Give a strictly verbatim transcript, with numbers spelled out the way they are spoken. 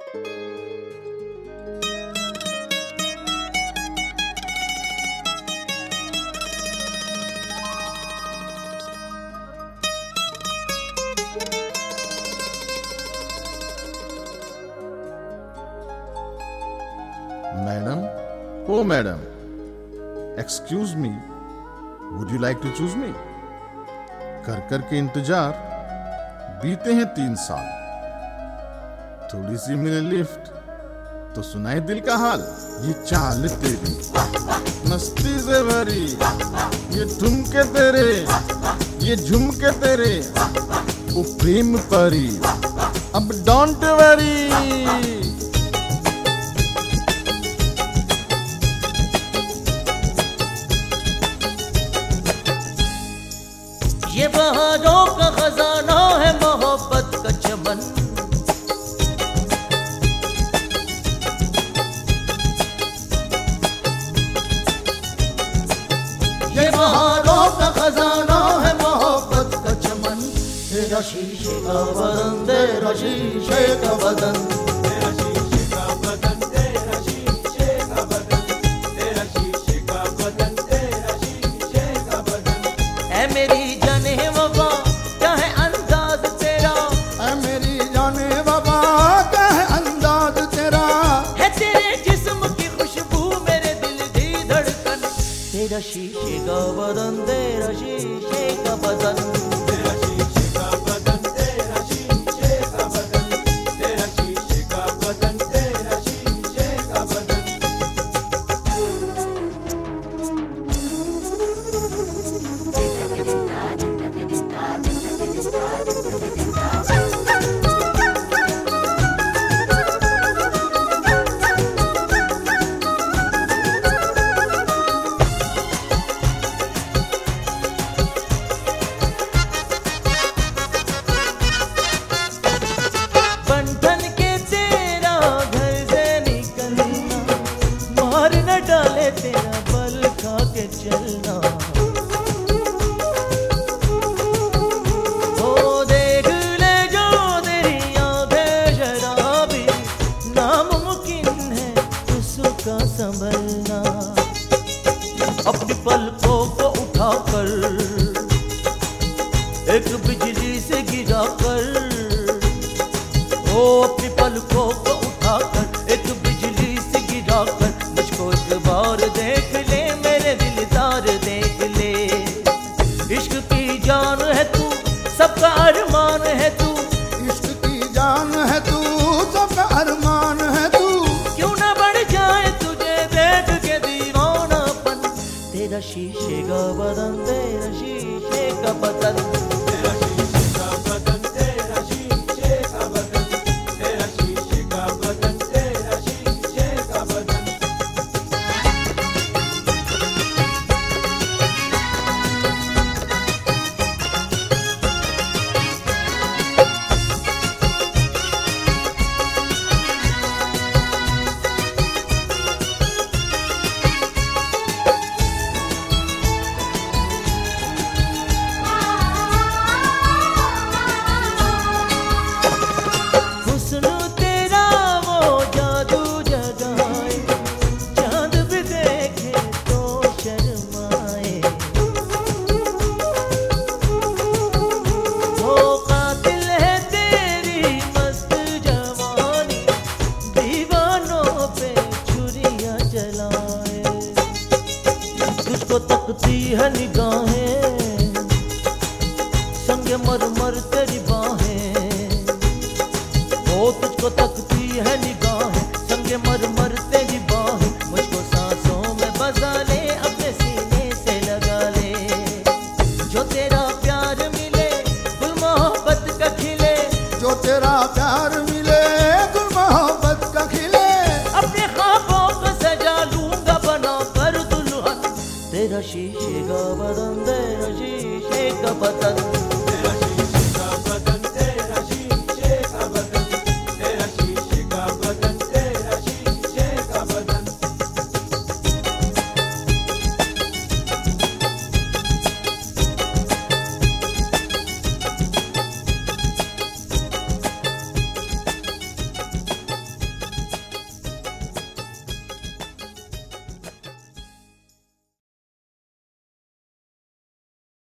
Madam, oh madam, excuse me, would you like to choose me? कर कर के इंतजार बीते हैं तीन साल, थोड़ी सी मिले लिफ्ट तो सुनाए दिल का हाल। ये चाल तेरी मस्ती से भरी, ये ठुमके तेरे, ये झुमके तेरे, वो प्रेम परी, अब डोंट वरी। ये बहारों का खजाना है मोहब्बत का चमन, ये बहारों का खजाना है मोहब्बत का चमन। तेरा शीशे का बदन, तेरा शीशे का बदन, तेरा शीशे का बदन, तेरा शीशे का बदन, तेरा शीशे का बदन, तेरा शीशे का बदन। ऐ मेरी जाने वफा क्या है अंदाज तेरा, ऐ मेरी जाने वफा क्या है अंदाज तेरा, है तेरे जिस्म की खुशबू मेरे दिल की धड़कन। तेरा शीशे का बदन, तेरा शीशे का बदन, तेरा शीशे का बदन, तेरा शीशे का बदन, तेरा शीशे का बदन, तेरा शीशे का बदन। बंधन के तेरा घर से निकलना, मार न डाले तेरा बल खा के चलना। ओ देख ले जो तेरी आंखें शराबी, नामुमकिन है उसका संभलना। अपनी पलकों को उठाकर एक बिजली से गिरा कर, ओ अपनी पलकों को उठाकर एक बिजली से गिरा कर, मुझको एक बार देख ले मेरे दिलदार देख ले। इश्क की जान है तू, सबका अरमान है तू, इश्क की जान है तू, सबका अरमान है तू। क्यों ना बढ़ जाए तुझे देख के दीवानापन। तेरा शीशे का बदन, तेरा शीशे का बदन, तेरा शीशे का बदन, तेरा शीशे का बदन, तेरा शीशे का बदन, तेरा शीशे का बदन। हुस्न तेरा वो जादू जगाए, चांद भी देखे तो शर्माए। वो कातिल है तेरी मस्त जवानी, दीवानों पे छुरियां जलाए। तुझको तकती है निगाहें, संग मरमर तेरी बाहें। ओ तुझको तकती है निगाहें, संगे मरमर तेरी बाहें। मुझको सांसों में बसा ले, अपने सीने से लगा ले। जो तेरा प्यार मिले गुल मोहब्बत का खिले, जो तेरा प्यार मिले गुल मोहब्बत का खिले। अपने ख्वाबों को सजा लूंगा बना कर दुल्हन। तेरा शीशे का बदन, तेरा शीशे का बदन,